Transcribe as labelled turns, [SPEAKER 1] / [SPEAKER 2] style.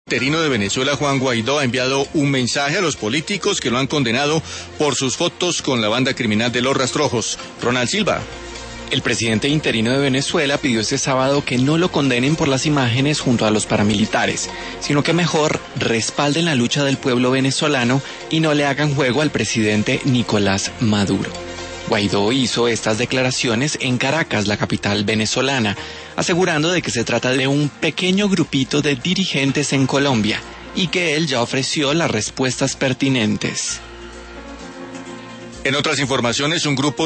[SPEAKER 1] Interino de Venezuela, Juan Guaidó, ha enviado un mensaje a los políticos que lo han condenado por sus fotos con la banda criminal de Los Rastrojos. Ronald Silva.
[SPEAKER 2] El presidente interino de Venezuela pidió este sábado que no lo condenen por las imágenes junto a los paramilitares, sino que mejor respalden la lucha del pueblo venezolano y no le hagan juego al presidente Nicolás Maduro. Guaidó hizo estas declaraciones en Caracas, la capital venezolana, asegurando de que se trata de un pequeño grupito de dirigentes en Colombia y que él ya ofreció las respuestas pertinentes.
[SPEAKER 1] En otras informaciones, un grupo